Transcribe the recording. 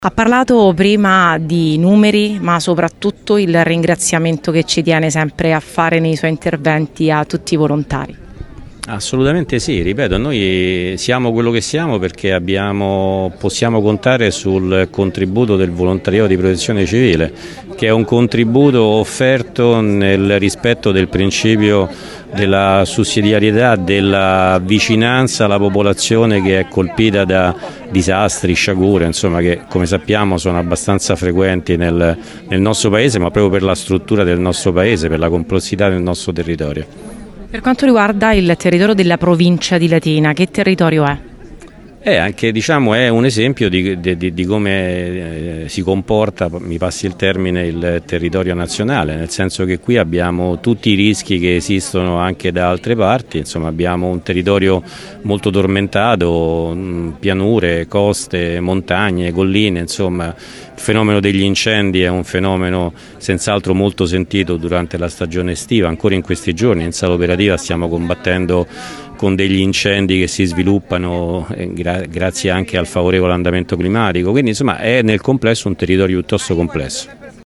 Ha parlato prima di numeri, ma soprattutto il ringraziamento che ci tiene sempre a fare nei suoi interventi a tutti i volontari. Assolutamente sì, ripeto, noi siamo quello che siamo perché possiamo contare sul contributo del volontariato di protezione civile, che è un contributo offerto nel rispetto del principio della sussidiarietà, della vicinanza alla popolazione che è colpita da disastri, sciagure, insomma, che come sappiamo sono abbastanza frequenti nel nostro paese, ma proprio per la struttura del nostro paese, per la complessità del nostro territorio. Per quanto riguarda il territorio della provincia di Latina, che territorio è? Anche è un esempio di come si comporta, mi passi il termine, il territorio nazionale, nel senso che qui abbiamo tutti i rischi che esistono anche da altre parti, insomma abbiamo un territorio molto tormentato, pianure, coste, montagne, colline, insomma il fenomeno degli incendi è un fenomeno senz'altro molto sentito durante la stagione estiva, ancora in questi giorni in sala operativa stiamo combattendo con degli incendi che si sviluppano grazie anche al favorevole andamento climatico, quindi insomma è nel complesso un territorio piuttosto complesso.